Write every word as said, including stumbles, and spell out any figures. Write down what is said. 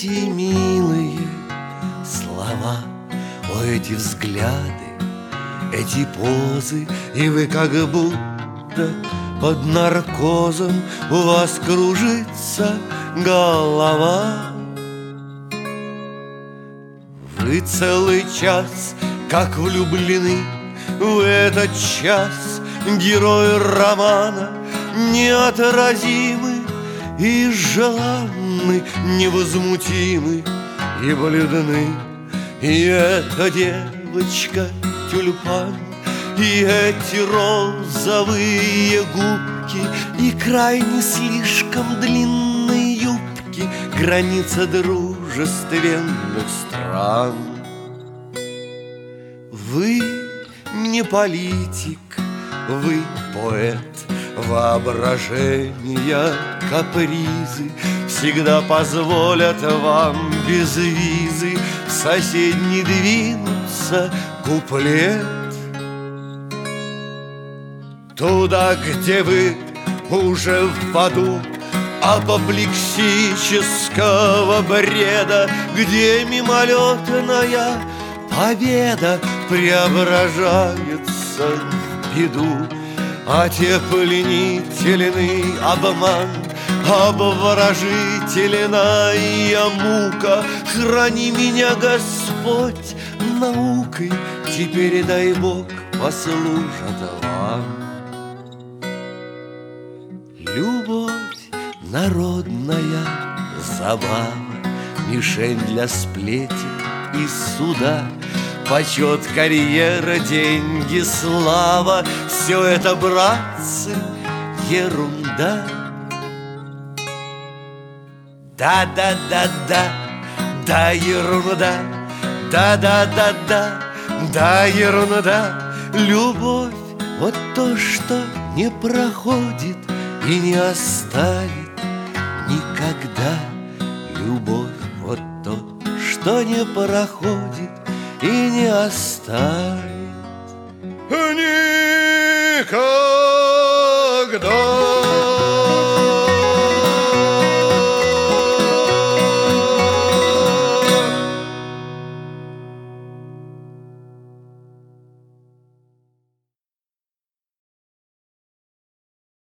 эти милые слова, о, эти взгляды, эти позы, и вы как будто под наркозом, у вас кружится голова. Вы целый час как влюблены в этот час, герои романа неотразимы и желанны, невозмутимы и бледны. И эта девочка тюльпан, и эти розовые губки, и крайне слишком длинные юбки, граница дружественных стран. Вы не политик, вы поэт, воображения, капризы всегда позволят вам без визы в соседний двинуться куплет. Туда, где вы уже в аду апоплексического бреда, где мимолетная победа преображается в беду, а те пленительный обман, обворожительная мука. Храни меня, Господь, наукой, теперь, дай Бог, послужат вам. Любовь — народная забава, мишень для сплетен и суда. Почет, карьера, деньги, слава — все это, братцы, ерунда. Да-да-да-да, да, ерунда. Да-да-да-да, да, ерунда. Любовь — вот то, что не проходит и не оставит никогда. Любовь — вот то, что не проходит и не оставит никогда.